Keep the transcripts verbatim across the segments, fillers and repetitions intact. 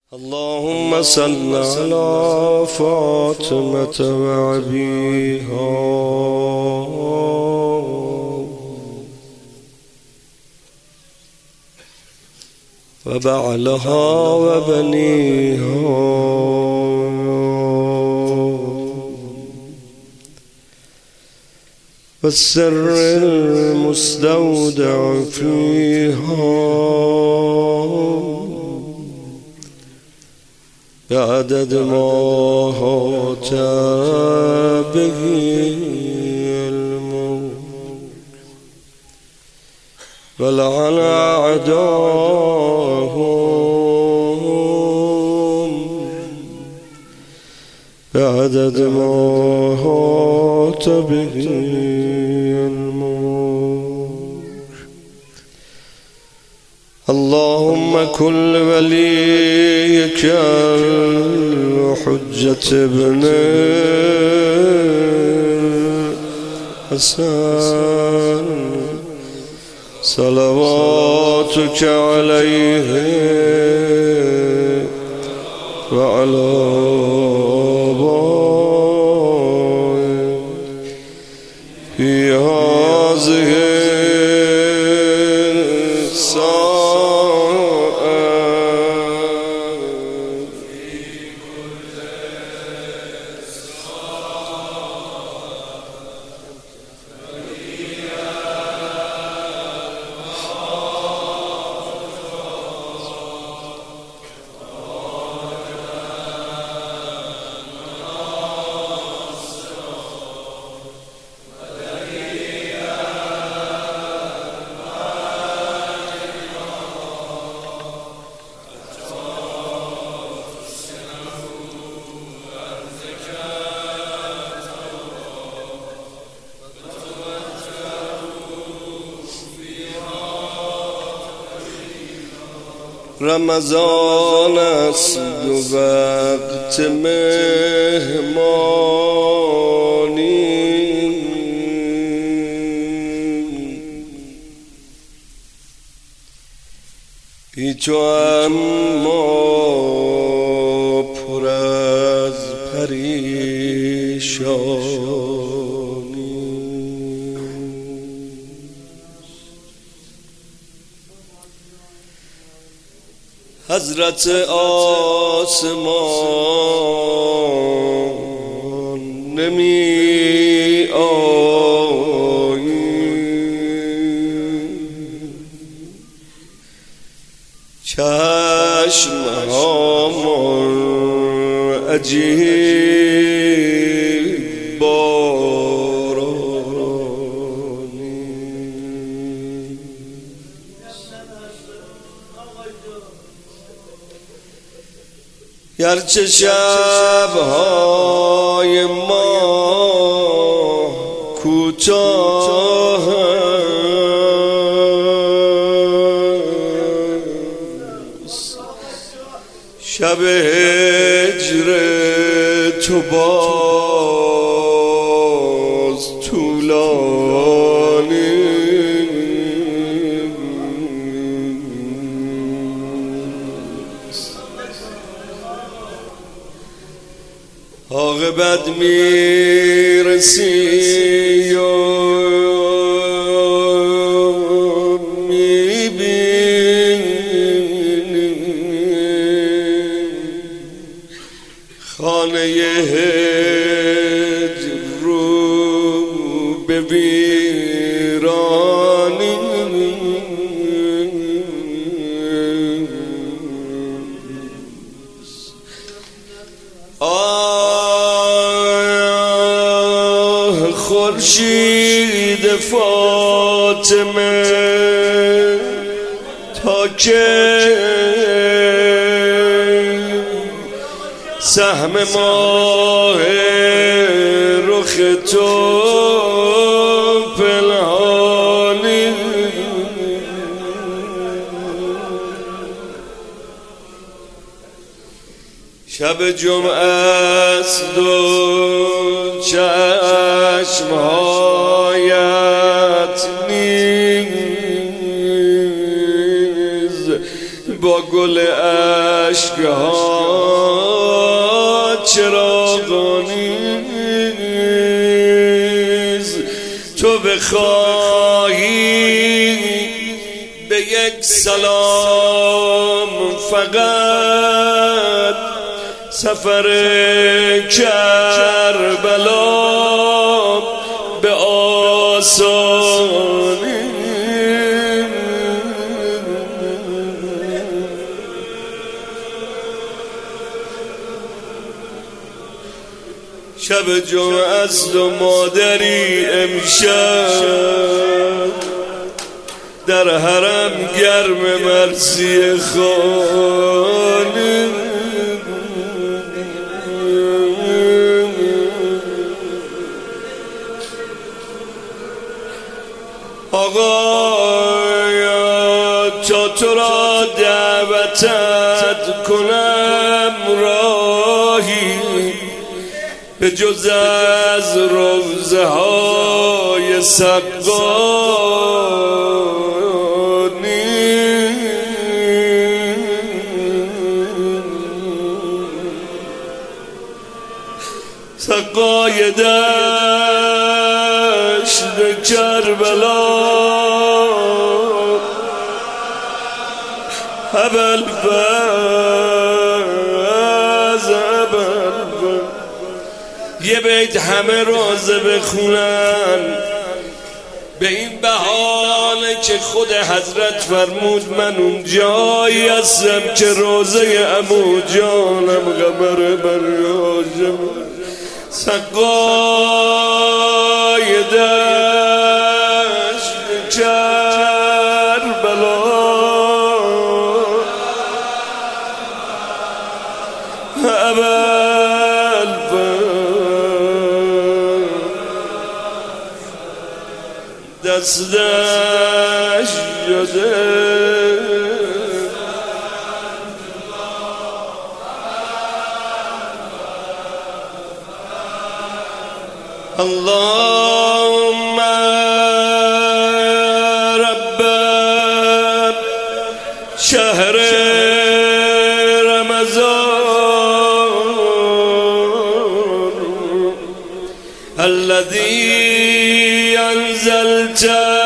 اللهم صل على فاطمة وأبيها وبعلها وبنيها والسر المستودع فيها بعدد ما هات به الملك ولعن أعداءهم بعدد ما هات به اللهم كل وليك الحجة ابن الحسن صلواتك عليه وعلى آبائه في هذه رمضان است و وقت مهمانی بی تو اما پر از پریشانی حضرت آسمان نمی آیی چشم هامان عجیب بارانی گرچه شب‌های ما کوتاه است شب هجر تو باز طولانی عاقبت میرسی و میبینی خانه هجر رو به ویرانی خورشید فاطمه تا که سهم ماه رخ تو پنهانی شب جمعه است و چشمهایت نیز با گل اشکها چراغانیز تو بخواهی به یک سلام فقط سفر کربلا به آسانی شب جمعه است و مادری امشب در حرم گرم مرسی خانه آقایا تا تو را دعوتت کنم راهی به جز از روضه های سقانی سقای دشت کربلا ابل فز ابل یه بیت همه روزه بخونن به این بهانه که خود حضرت فرمود من اون جایی هستم که روزه عمو جانم قمر بریاجم سقای دشت کربلا ابل دستش شده اللهم رب شهر رمضان الذي أنزلت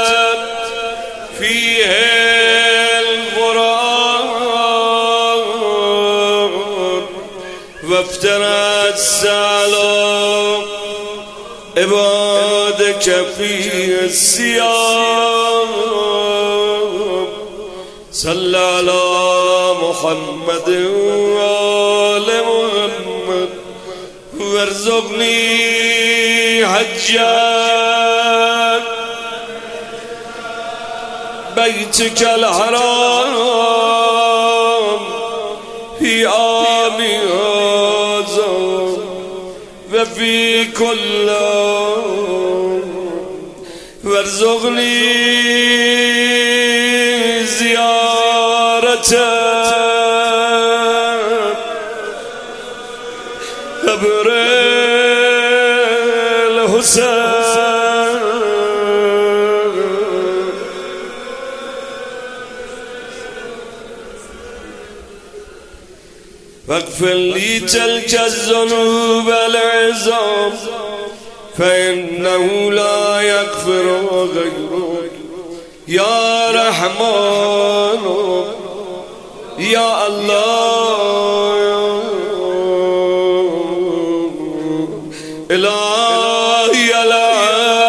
فيه القرآن وافترى السلام عبادك في الصيام صلى على محمد وآل محمد وارزقني حجك بيتك الحرام في عام هذا وفي كل وارزقني زيارة قبر الحسين واغفر لي تلك الذنوب العظام فإنه لا يغفر غيرك يا رحمن يا الله إلهي العالم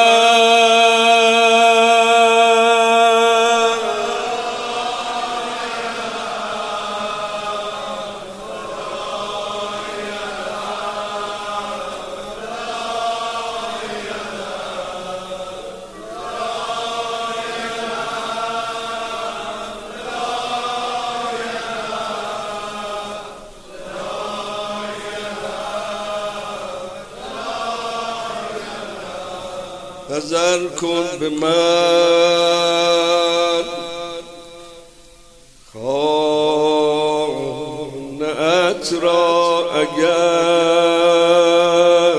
نظر کن به من خانه‌ات را اگر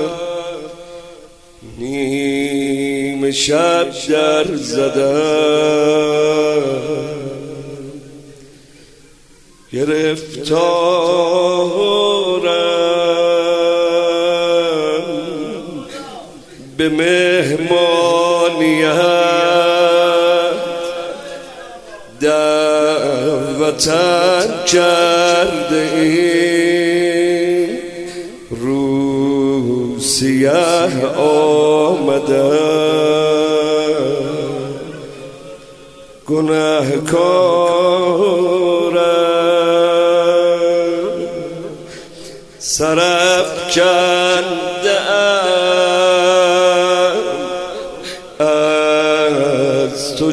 نیم شب در زدم گرفتارم به مهمانیت دعوتم کرده ای روسیه آمدم گناهکارم سرف کنده‌ام از تو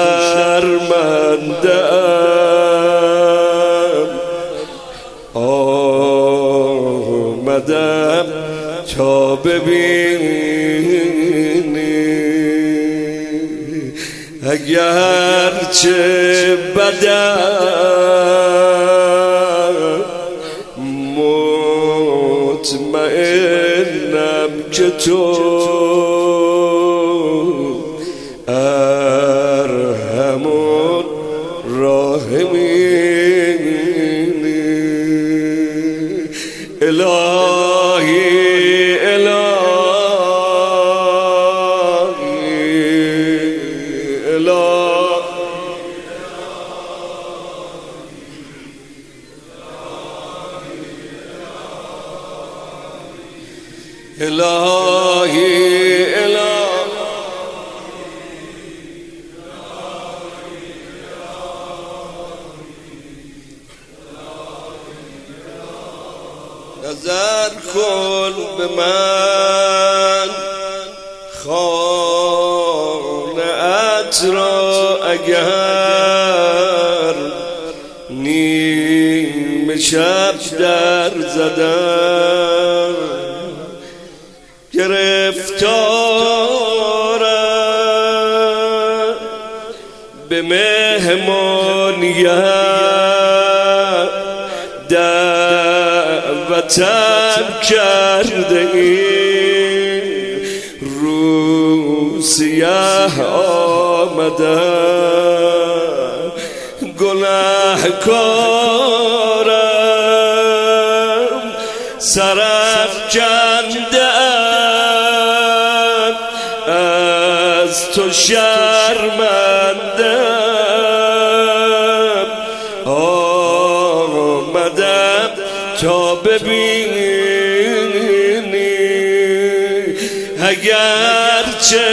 شرمنده‌ام آمدم تا ببینی اگرچه بدم مطمئنم که تو ارحم الراحمینی الهی الهی الهی نظر کن به من خانه‌ات را اگر نیمه شب در زدم گرفتارم به مهمانیت دعوتم کرده ای روسیه آمدم گناهکارم سرف کنده‌ام از تو شرمنده‌ام آمدم تا ببینی اگرچه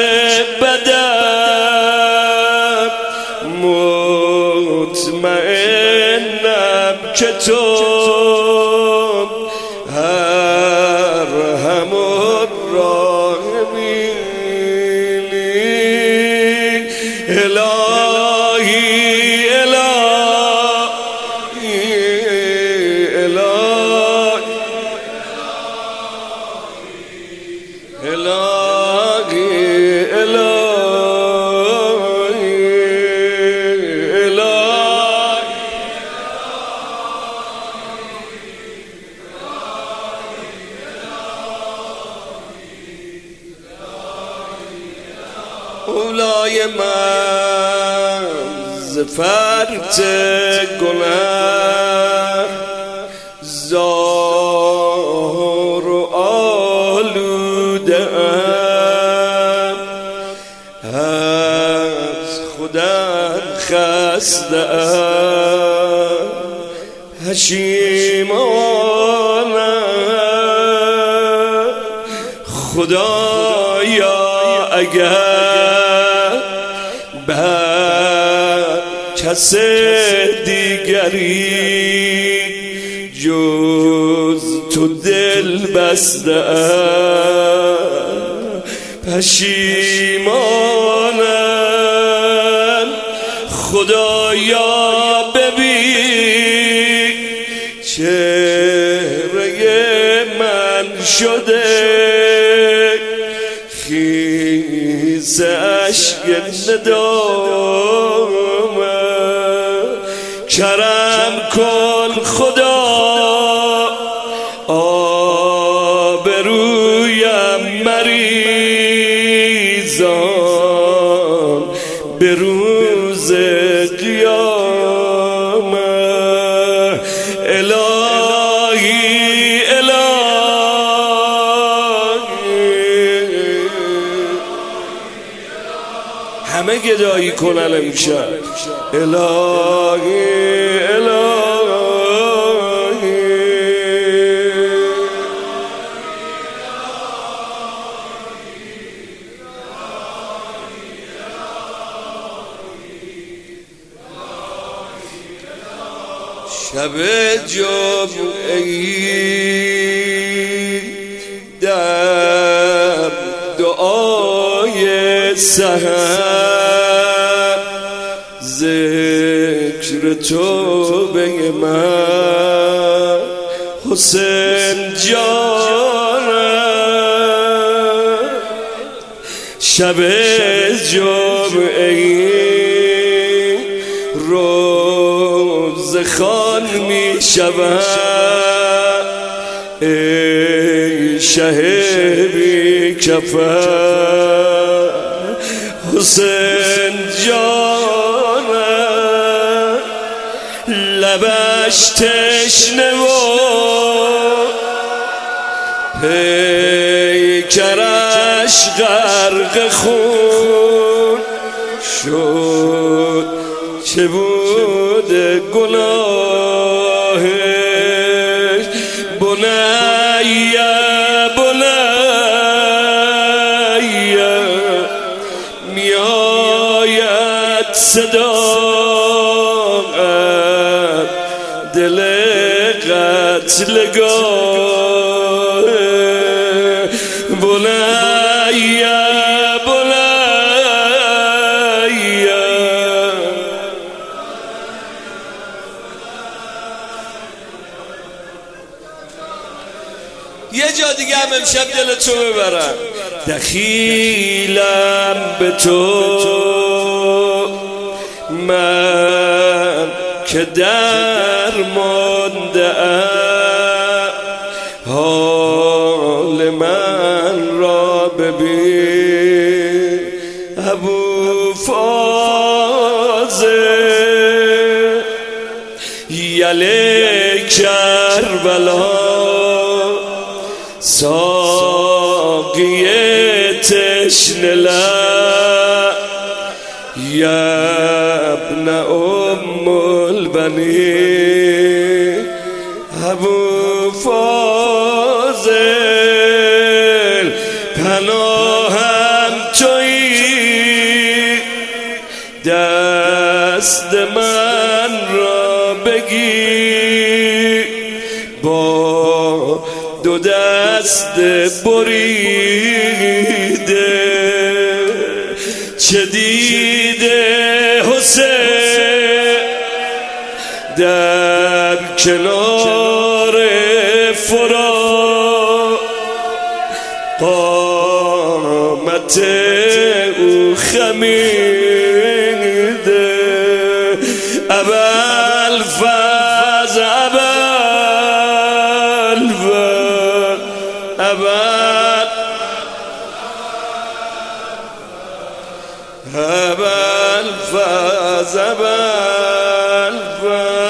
بدم مطمئنم که تو ارحم الراحمینی الهی اولای من ز فرط گناه زار و آلوده ام از خودم خسته ام پشیمانم خدایا اگر بر کس دیگری جز تو دل بستم پشیمانم خدایا ببین چهره من شده خیز اشک ندامم کرم کن خدا آبرویم مریزان به روز قیامت همه گدایی کنن امشب. الهی الهی شب جمعه‌ای در دعای سحر ذکر توبه من حسین جانم. شب جمعه‌ای روز خوان می شود ای شه بی کفن حسین جانم. لبش تشنه و پیکرش غرق خون شد. چه بوده گناهش بنیه بنیه میآید صداقت دل قتلگاه بنیه یه جا دیگه هم امشب دل تو ببرم. دخیلم به تو من که درمانده ام حال من را ببین ابو فاضل. یله کربلا ساقی تشنه لب یبن ام البنین ابو فاضل. پناهم تویی دست من را بگیر با دو دست بریده. چه دیده حسین در کنار فرات قامت او خمیده. ابوالفضل ابوالفضل ابوالفضل ابوالفضل ابوالفضل